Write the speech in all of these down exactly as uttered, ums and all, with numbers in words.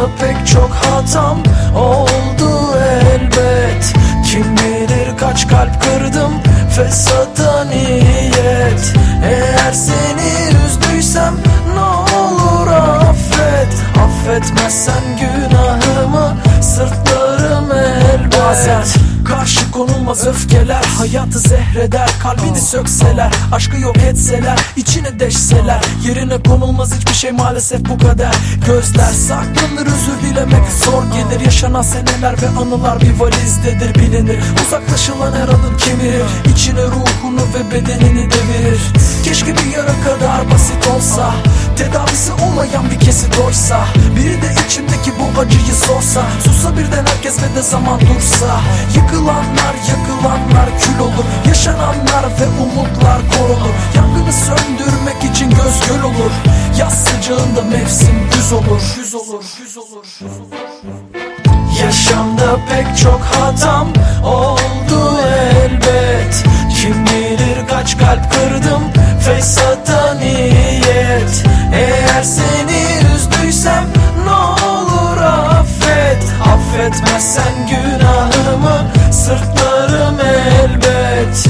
pek çok hatam oldu elbet. Kim bilir kaç kalp kırdım fesata niyet. Eğer seni üzdüysem ne olur affet. Affetmezsen günahımı sırtlarım elbet. Bazen karşı konulmaz öfkeler hayatı zehreder. Kalbini sökseler, aşkı yok etseler, içine deşseler, yerine konulmaz hiçbir şey maalesef bu kader. Gözler saklanır, özür dilemek zor gelir. Yaşanan seneler ve anılar bir valizdedir bilinir. Uzaklaşılan her adım kemirir, içine ruhunu ve bedenini devirir. Keşke bir yara kadar basit olsa, tedavisi olmayan bir kesit oysa. Biri de içimdeki bu acıyı sorsa, sussa birden herkes ve de zaman dursa. Yıkılanlar yakılanlar kül olur, yaşananlar ve umutlar kor olur. Yangını söndürmek için göz göl olur, yaz sıcağında mevsim güz olur, güz olur, güz olur, güz olur. Yaşamda pek çok hatam oldu elbet. Kim bilir kaç kalp kırdım fesata niyet. Eğer seni üzdüysem ne olur affet. Affetmezsen günahımı sırtlarım elbet.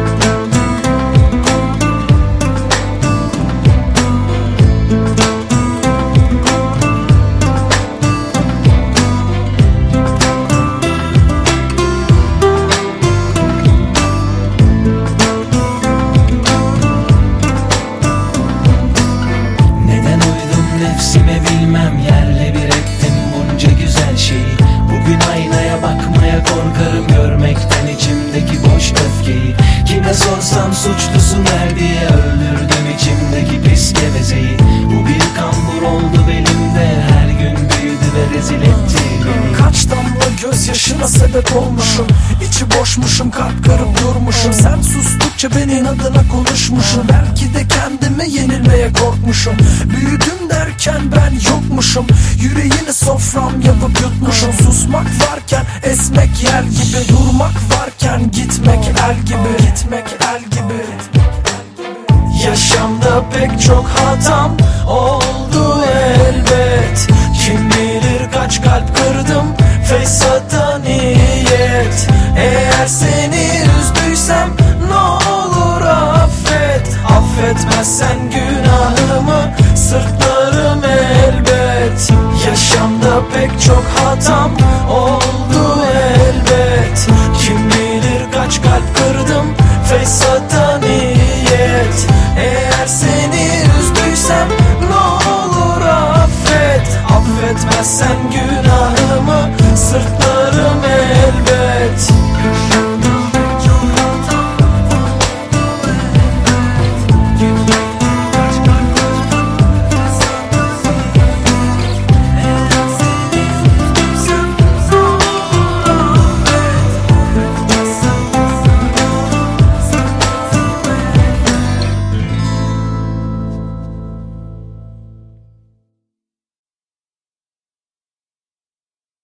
Nefsime bilmem yerle bir ettim bunca güzel şeyi. Bugün aynaya bakmaya korkarım görmekten içimdeki boş öfkeyi. Kime sorsam suçlusu ver diye öldürdüm içimdeki pis gevezeyi. Bu bir kambur oldu belimde, her gün büyüdü ve rezil etti beni. Kaç damla gözyaşına sebep olmuşum, içi boşmuşum, kalp kırıp durmuşum. Sen sustukça ben inadına konuşmuşum. Belki de kendime yenilmeye korkmuşum. Büyüdüm derken ben yokmuşum, yüreğini sofram yapıp yutmuşum. Susmak varken esmek yer gibi, durmak varken gitmek el gibi, gitmek el gibi. Yaşamda pek çok hatam oldu elbet. Kim bilir kaç kalp kırdım fesata niyet. Eğer seni üzdüysem ne olur affet. Affetmezsen gün